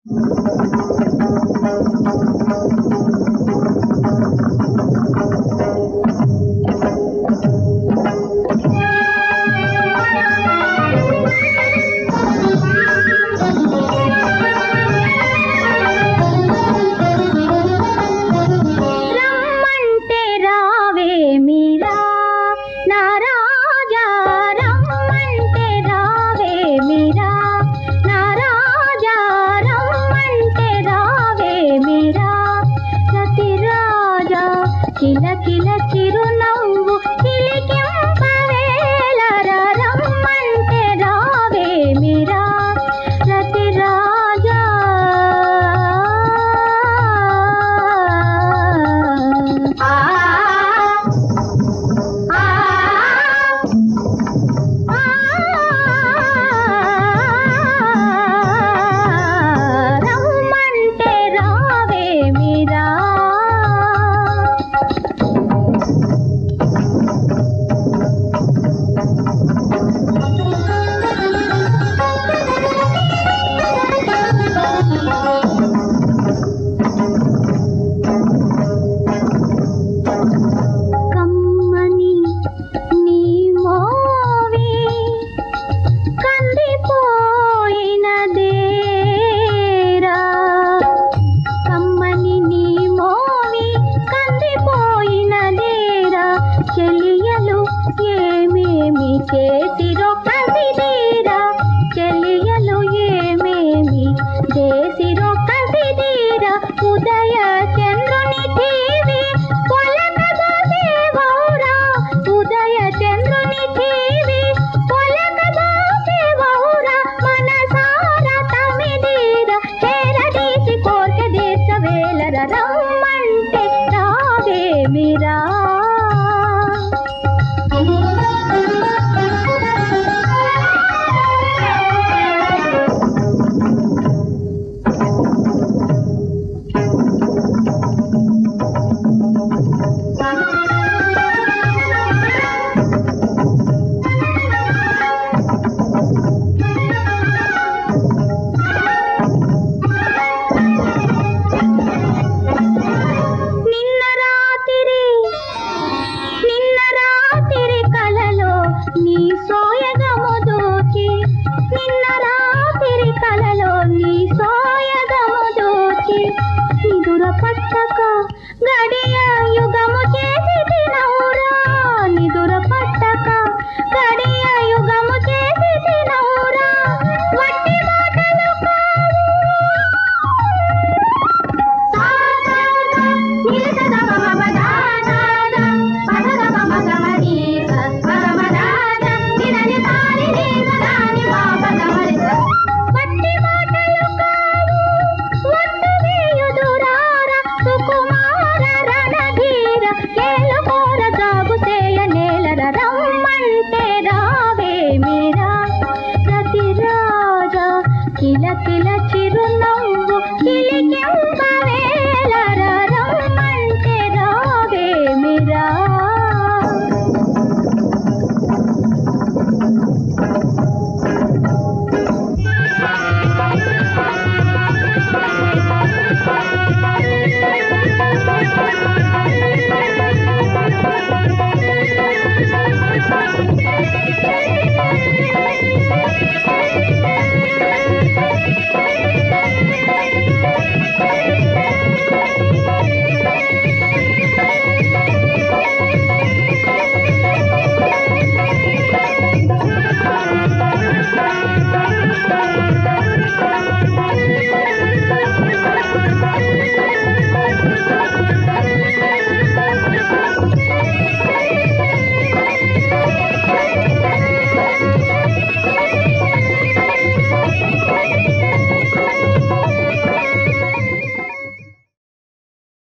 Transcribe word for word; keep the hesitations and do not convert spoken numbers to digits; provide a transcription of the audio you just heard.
కిల కిల చిరునవ్వు చిలికింపవేలరా రమ్మంటే రావేమిరా రతి రాజా ఆ ఆ రమ్మంటే రావేమిరా కమ్మని నీ మోవి కందిపోయినదేరా కమ్మని నీ మోవి కందిపోయినదేరా చెలియలు ఏమేమి చేసిరో కసిదీరా చెలియలు ఏమేమి చేసిరో కసిదీరా ఉదయ చంద్రుని టీవీ పొలకబోసేవౌరా ఉదయ చంద్రుని టీవీ పొలకబోసేవౌరా మనసారా తమిదీరా చేరదీసి కోర్కె తీర్చవేలరా రమ్మంటే రావేమిరా నిన్న రాత్రి నిన్న రాత్రి కలలో నీ సోయగము దోచి నిన్న రాత్రి కలలో నీ సోయగము దోచి నిదుర పట్టక గడియ యుగము చేసి తినౌరా నిదుర పట్టక గడియ యుగము చేసి తినౌరా వట్టి మాటలు కిల కిల చిరునవ్వు